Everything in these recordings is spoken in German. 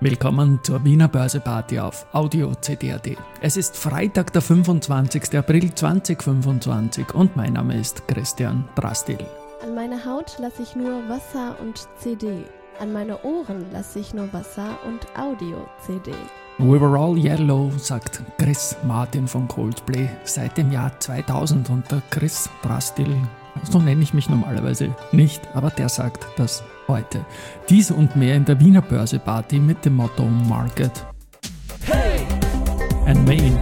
Willkommen zur Wiener Börseparty auf Audio CD.at. Es ist Freitag, der 25. April 2025 und mein Name ist Christian Drastil. An meine Haut lasse ich nur Wasser und CD. An meine Ohren lasse ich nur Wasser und Audio-CD. We were all yellow, sagt Chris Martin von Coldplay seit dem Jahr 2000 und der Chris Drastil, so nenne ich mich normalerweise nicht, aber der sagt das heute. Dies und mehr in der Wiener Börseparty mit dem Motto Market Hey! and Main.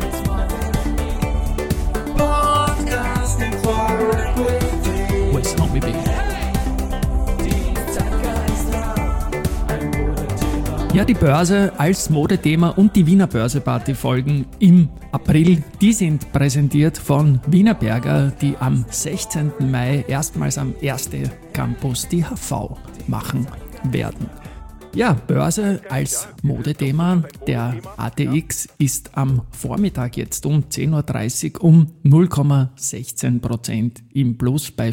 Podcasting for Equity. With Homie B. Die Zeitgeister. Ein Modethema. Ja, die Börse als Modethema und die Wiener Börseparty folgen im April. Die sind präsentiert von Wienerberger, die am 16. Mai erstmals am erste Campus die HV machen werden. Ja, Börse als Modethema. Der ATX ist am Vormittag jetzt um 10.30 Uhr um 0,16% im Plus bei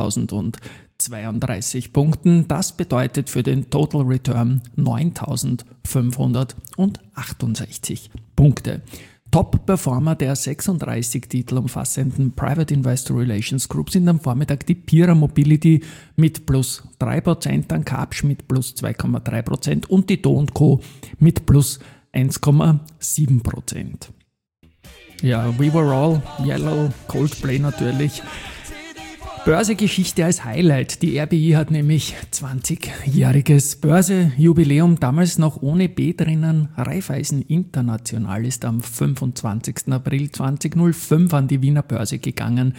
4.032 Punkten. Das bedeutet für den Total Return 9.568 Punkte. Top-Performer der 36 Titel umfassenden Private Investor Relations Group sind am Vormittag die Pira Mobility mit plus 3%, dann Kapsch mit plus 2,3% und die Do & Co. mit plus 1,7%. Ja, We Were All Yellow, Coldplay natürlich. Börsegeschichte als Highlight. Die RBI hat nämlich 20-jähriges Börsejubiläum, damals noch ohne B drinnen. Raiffeisen International ist am 25. April 2005 an die Wiener Börse gegangen.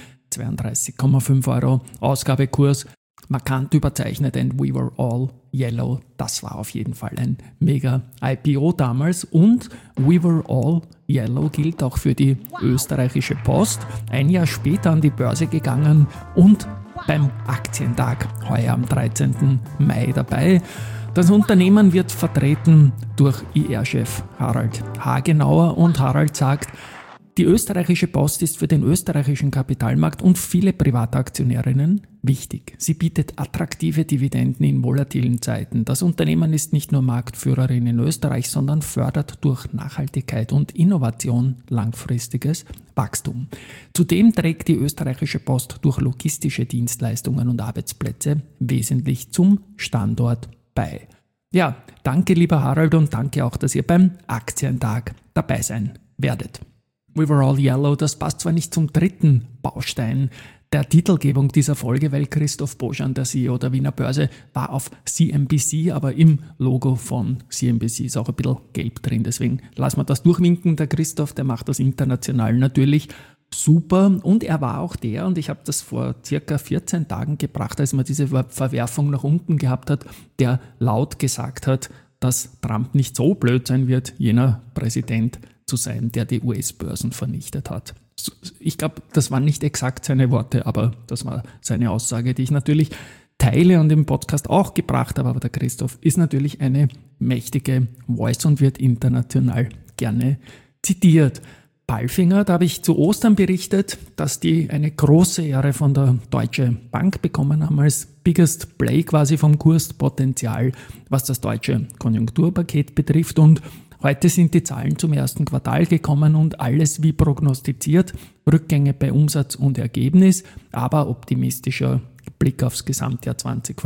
32,5 Euro Ausgabekurs. Markant überzeichnet, and We Were All Yellow. Das war auf jeden Fall ein mega IPO damals. Und We Were All Yellow gilt auch für die österreichische Post. Ein Jahr später an die Börse gegangen und beim Aktientag heuer am 13. Mai dabei. Das Unternehmen wird vertreten durch IR-Chef Harald Hagenauer und Harald sagt, die österreichische Post ist für den österreichischen Kapitalmarkt und viele Privataktionärinnen wichtig. Sie bietet attraktive Dividenden in volatilen Zeiten. Das Unternehmen ist nicht nur Marktführerin in Österreich, sondern fördert durch Nachhaltigkeit und Innovation langfristiges Wachstum. Zudem trägt die österreichische Post durch logistische Dienstleistungen und Arbeitsplätze wesentlich zum Standort bei. Ja, danke lieber Harald und danke auch, dass ihr beim Aktientag dabei sein werdet. We Were All Yellow, das passt zwar nicht zum dritten Baustein der Titelgebung dieser Folge, weil Christoph Boschan, der CEO der Wiener Börse, war auf CNBC, aber im Logo von CNBC ist auch ein bisschen gelb drin, deswegen lassen wir das durchwinken. Der Christoph, der macht das international natürlich super und er war auch der, und ich habe das vor circa 14 Tagen gebracht, als man diese Verwerfung nach unten gehabt hat, der laut gesagt hat, dass Trump nicht so blöd sein wird, jener Präsident zu sein, der die US-Börsen vernichtet hat. Ich glaube, das waren nicht exakt seine Worte, aber das war seine Aussage, die ich natürlich teile und im Podcast auch gebracht habe. Aber der Christoph ist natürlich eine mächtige Voice und wird international gerne zitiert. Palfinger, da habe ich zu Ostern berichtet, dass die eine große Ehre von der Deutsche Bank bekommen haben als Biggest Play quasi vom Kurspotenzial, was das deutsche Konjunkturpaket betrifft, und heute sind die Zahlen zum ersten Quartal gekommen und alles wie prognostiziert. Rückgänge bei Umsatz und Ergebnis, aber optimistischer Blick aufs Gesamtjahr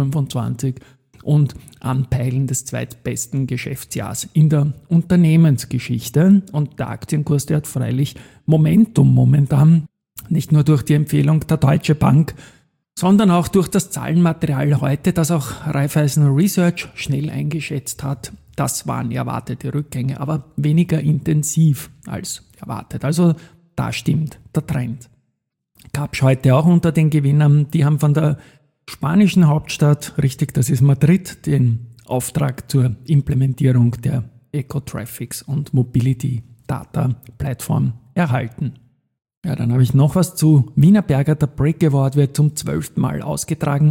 2025 und Anpeilen des zweitbesten Geschäftsjahrs in der Unternehmensgeschichte. Und der Aktienkurs, der hat freilich Momentum momentan, nicht nur durch die Empfehlung der Deutsche Bank, sondern auch durch das Zahlenmaterial heute, das auch Raiffeisen Research schnell eingeschätzt hat. Das waren erwartete Rückgänge, aber weniger intensiv als erwartet. Also da stimmt der Trend. Kapsch heute auch unter den Gewinnern. Die haben von der spanischen Hauptstadt, richtig, das ist Madrid, den Auftrag zur Implementierung der Ecotraffics und Mobility Data Plattform erhalten. Ja, dann habe ich noch was zu Wienerberger. Der Break Award wird zum 12. Mal ausgetragen.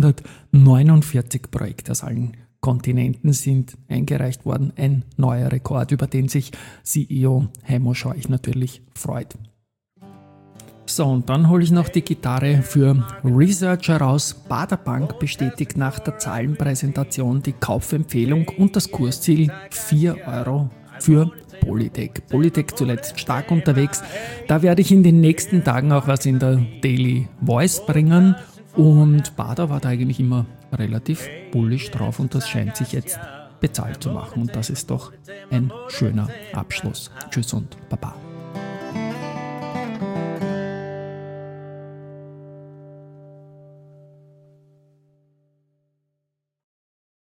849 Projekte aus allen Kontinenten sind eingereicht worden. Ein neuer Rekord, über den sich CEO Heimo Scheuch natürlich freut. So, und dann hole ich noch die Gitarre für Research heraus. Baderbank bestätigt nach der Zahlenpräsentation die Kaufempfehlung und das Kursziel 4 Euro für Polytech. Polytech zuletzt stark unterwegs. Da werde ich in den nächsten Tagen auch was in der Daily Voice bringen. Und Bader war da eigentlich immer relativ bullish drauf und das scheint sich jetzt bezahlt zu machen. Und das ist doch ein schöner Abschluss. Tschüss und Baba.